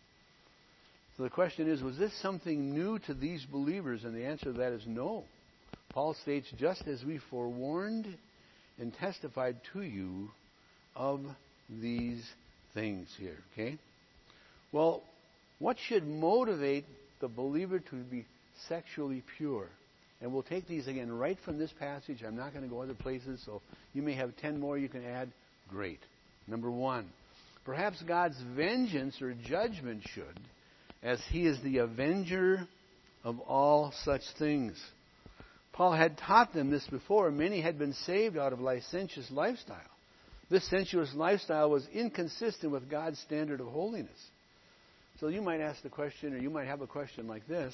So the question is, was this something new to these believers? And the answer to that is no. Paul states, just as we forewarned and testified to you of these things here. Okay? Well, what should motivate the believer to be sexually pure? And we'll take these again right from this passage. I'm not going to go other places, so you may have ten more you can add. Great. Number one, perhaps God's vengeance or judgment should, as He is the avenger of all such things. Paul had taught them this before. Many had been saved out of licentious lifestyle. This sensuous lifestyle was inconsistent with God's standard of holiness. So you might ask the question, or you might have a question like this,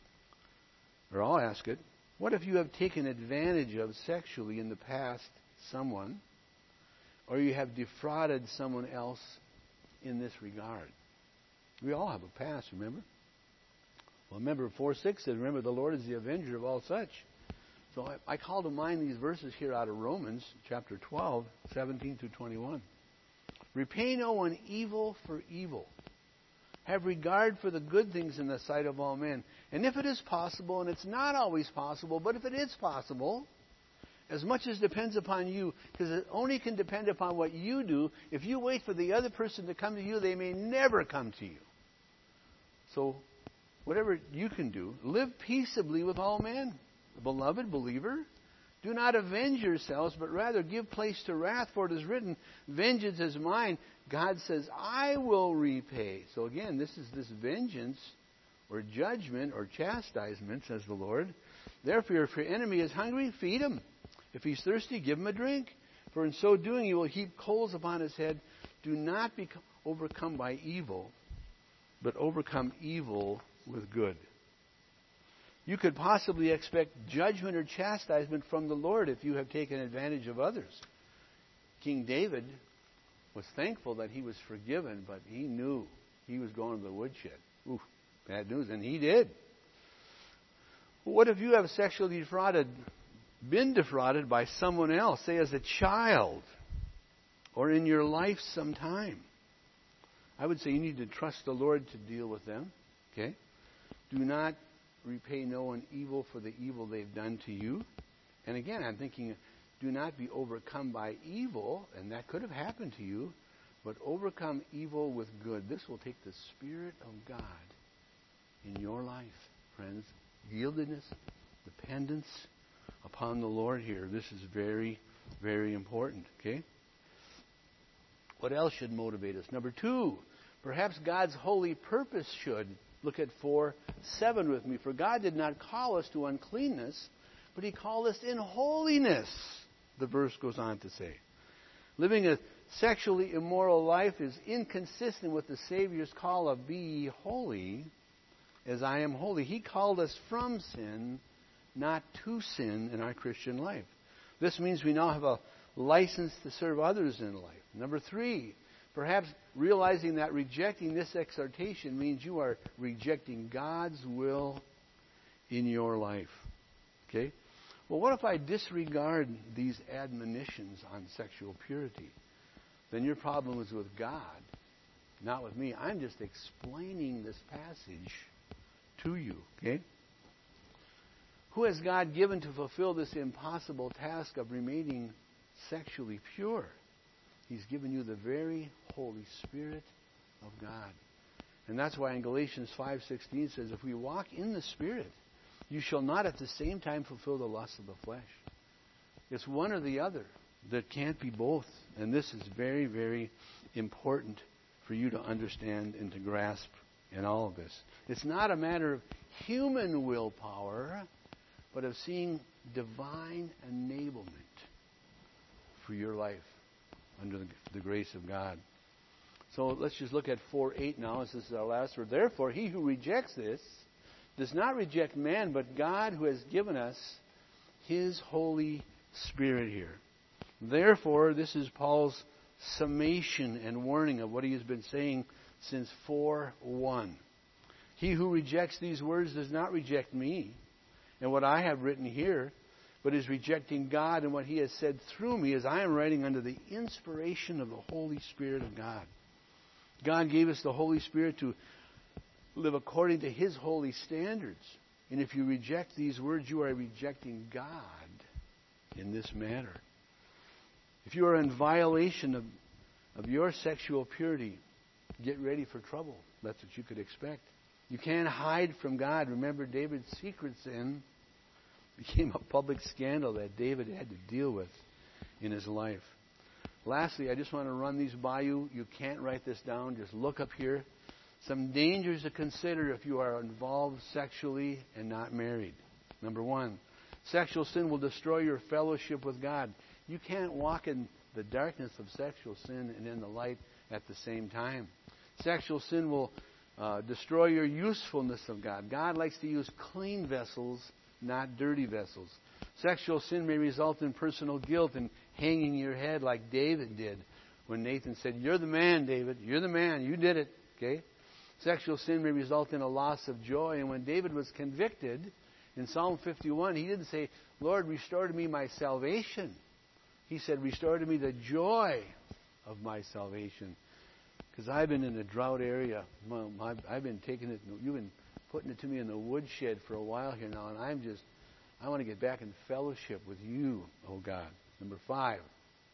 or I'll ask it. What if you have taken advantage of sexually in the past someone, or you have defrauded someone else in this regard? We all have a past, remember? Well, remember, four six says, remember, the Lord is the avenger of all such. So I, I call to mind these verses here out of Romans chapter twelve, seventeen through twenty-one. Repay no one evil for evil. Have regard for the good things in the sight of all men. And if it is possible, and it's not always possible, but if it is possible, as much as depends upon you, because it only can depend upon what you do. If you wait for the other person to come to you, they may never come to you. So, whatever you can do, live peaceably with all men. Beloved believer, do not avenge yourselves, but rather give place to wrath, for it is written, vengeance is mine. God says, I will repay. So again, this is this vengeance or judgment or chastisement, says the Lord. Therefore, if your enemy is hungry, feed him. If he's thirsty, give him a drink. For in so doing, you will heap coals upon his head. Do not be overcome by evil, but overcome evil with good. You could possibly expect judgment or chastisement from the Lord if you have taken advantage of others. King David was thankful that he was forgiven, but he knew he was going to the woodshed. Ooh, bad news, and he did. What if you have sexually defrauded, been defrauded by someone else, say as a child, or in your life sometime? I would say you need to trust the Lord to deal with them. Okay? Do not repay no one evil for the evil they've done to you. And again, I'm thinking, do not be overcome by evil, and that could have happened to you, but overcome evil with good. This will take the Spirit of God in your life, friends. Yieldedness, dependence upon the Lord here. This is very, very important, okay? What else should motivate us? Number two, perhaps God's holy purpose should. Look at four seven with me. For God did not call us to uncleanness, but He called us in holiness, the verse goes on to say. Living a sexually immoral life is inconsistent with the Savior's call of be ye holy as I am holy. He called us from sin, not to sin in our Christian life. This means we now have a license to serve others in life. Number three, perhaps realizing that rejecting this exhortation means you are rejecting God's will in your life. Okay? Well, what if I disregard these admonitions on sexual purity? Then your problem is with God, not with me. I'm just explaining this passage to you. Okay? Who has God given to fulfill this impossible task of remaining sexually pure? He's given you the very Holy Spirit of God. And that's why in Galatians five sixteen it says, if we walk in the Spirit, you shall not at the same time fulfill the lusts of the flesh. It's one or the other. There can't be both. And this is very, very important for you to understand and to grasp in all of this. It's not a matter of human willpower, but of seeing divine enablement for your life under the, the grace of God. So let's just look at four eight now, as this is our last word. Therefore, he who rejects this does not reject man, but God who has given us his Holy Spirit here. Therefore, this is Paul's summation and warning of what he has been saying since four one. He who rejects these words does not reject me and what I have written here, but is rejecting God and what he has said through me, as I am writing under the inspiration of the Holy Spirit of God. God gave us the Holy Spirit to live according to his holy standards. And if you reject these words, you are rejecting God in this matter. If you are in violation of, of your sexual purity, get ready for trouble. That's what you could expect. You can't hide from God. Remember, David's secret sin became a public scandal that David had to deal with in his life. Lastly, I just want to run these by you. You can't write this down. Just look up here. Some dangers to consider if you are involved sexually and not married. Number one, sexual sin will destroy your fellowship with God. You can't walk in the darkness of sexual sin and in the light at the same time. Sexual sin will uh, destroy your usefulness of God. God likes to use clean vessels, not dirty vessels. Sexual sin may result in personal guilt and hanging your head like David did when Nathan said, "You're the man, David. You're the man. You did it." Okay? Sexual sin may result in a loss of joy. And when David was convicted in Psalm fifty-one, he didn't say, "Lord, restore to me my salvation." He said, "Restore to me the joy of my salvation." Because I've been in a drought area. Well, I've been taking it, you've been putting it to me in the woodshed for a while here now, and I'm just, I want to get back in fellowship with you, oh God. Number five,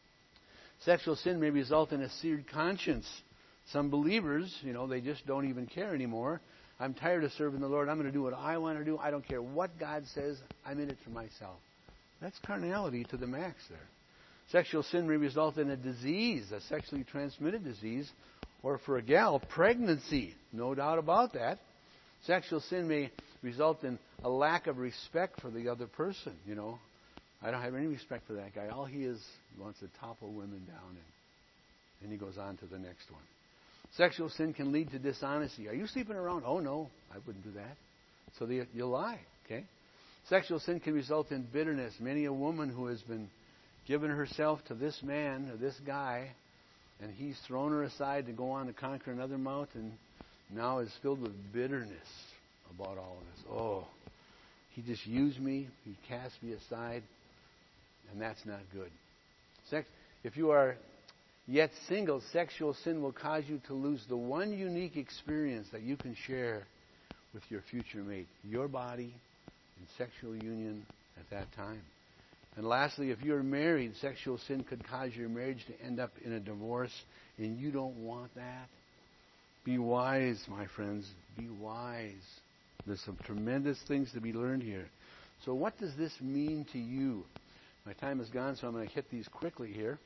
sexual sin may result in a seared conscience. Some believers, you know, they just don't even care anymore. I'm tired of serving the Lord. I'm going to do what I want to do. I don't care what God says. I'm in it for myself. That's carnality to the max there. Sexual sin may result in a disease, a sexually transmitted disease, or for a gal, pregnancy. No doubt about that. Sexual sin may result in a lack of respect for the other person. You know, I don't have any respect for that guy. All he is wants to topple women down, and then he goes on to the next one. Sexual sin can lead to dishonesty. Are you sleeping around? Oh, no, I wouldn't do that. So the, you'll lie, okay? Sexual sin can result in bitterness. Many a woman who has been given herself to this man or this guy, and he's thrown her aside to go on to conquer another mountain, now is filled with bitterness about all of this. Oh, he just used me. He cast me aside, and that's not good. Sex, if you are yet single, sexual sin will cause you to lose the one unique experience that you can share with your future mate, your body in sexual union at that time. And lastly, if you're married, sexual sin could cause your marriage to end up in a divorce, and you don't want that. Be wise, my friends. Be wise. There's some tremendous things to be learned here. So what does this mean to you? My time is gone, so I'm going to hit these quickly here.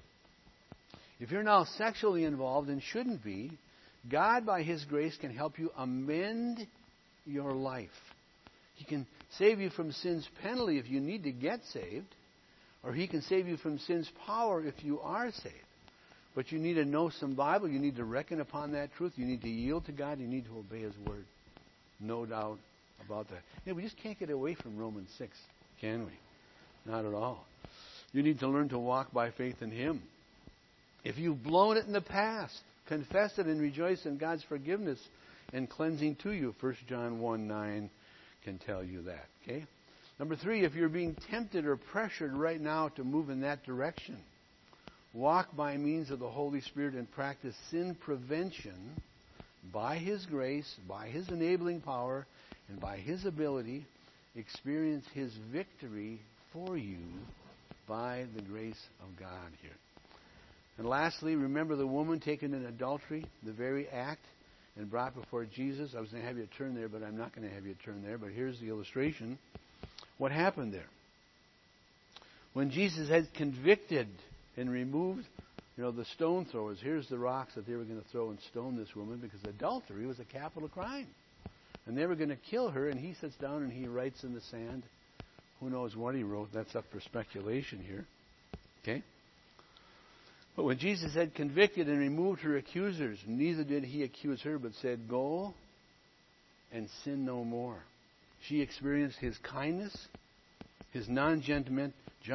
If you're now sexually involved and shouldn't be, God, by his grace, can help you amend your life. He can save you from sin's penalty if you need to get saved, or he can save you from sin's power if you are saved. But you need to know some Bible. You need to reckon upon that truth. You need to yield to God. You need to obey His Word. No doubt about that. You know, we just can't get away from Romans six, can we? Not at all. You need to learn to walk by faith in Him. If you've blown it in the past, confess it and rejoice in God's forgiveness and cleansing to you. First John one nine can tell you that. Okay? Number three, if you're being tempted or pressured right now to move in that direction, walk by means of the Holy Spirit and practice sin prevention by His grace, by His enabling power, and by His ability. Experience His victory for you by the grace of God here. And lastly, remember the woman taken in adultery, the very act, and brought before Jesus. I was going to have you turn there, but I'm not going to have you turn there. But here's the illustration. What happened there? When Jesus had convicted and removed, you know, the stone throwers, here's the rocks that they were going to throw and stone this woman because adultery was a capital crime. And they were going to kill her, and he sits down and he writes in the sand. Who knows what he wrote? That's up for speculation here. Okay? But when Jesus had convicted and removed her accusers, neither did he accuse her, but said, "Go and sin no more." She experienced his kindness, his non-judgmental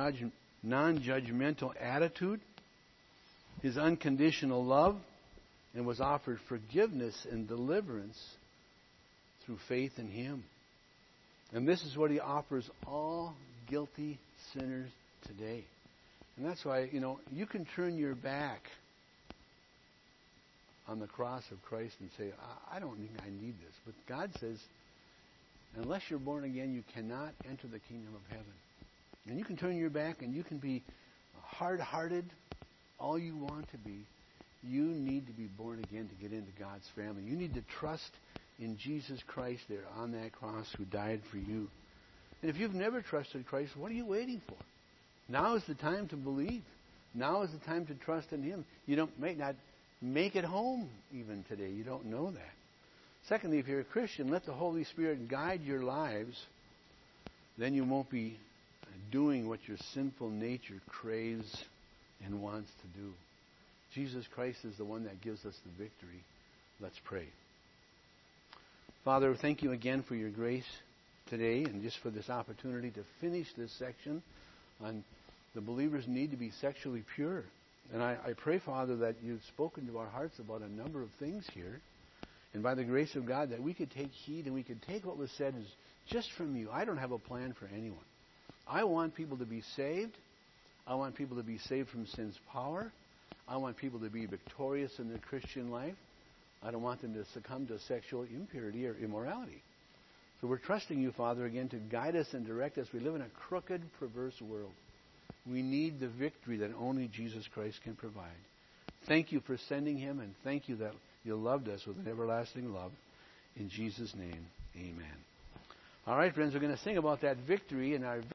attitude, his unconditional love, and was offered forgiveness and deliverance through faith in Him. And this is what He offers all guilty sinners today. And that's why, you know, you can turn your back on the cross of Christ and say, I don't think I need this. But God says, unless you're born again, you cannot enter the kingdom of heaven. And you can turn your back and you can be hard-hearted, all you want to be. You need to be born again to get into God's family. You need to trust in Jesus Christ there on that cross who died for you. And if you've never trusted Christ, what are you waiting for? Now is the time to believe. Now is the time to trust in Him. You don't may not make it home even today. You don't know that. Secondly, if you're a Christian, let the Holy Spirit guide your lives. Then you won't be doing what your sinful nature craves and wants to do. Jesus Christ is the one that gives us the victory. Let's pray. Father, thank you again for your grace today and just for this opportunity to finish this section on the believer's need to be sexually pure. And I, I pray, Father, that you've spoken to our hearts about a number of things here. And by the grace of God, that we could take heed and we could take what was said as just from you. I don't have a plan for anyone. I want people to be saved. I want people to be saved from sin's power. I want people to be victorious in their Christian life. I don't want them to succumb to sexual impurity or immorality. So we're trusting you, Father, again, to guide us and direct us. We live in a crooked, perverse world. We need the victory that only Jesus Christ can provide. Thank you for sending Him, and thank you that you loved us with an everlasting love. In Jesus' name, amen. All right, friends, we're going to sing about that victory in our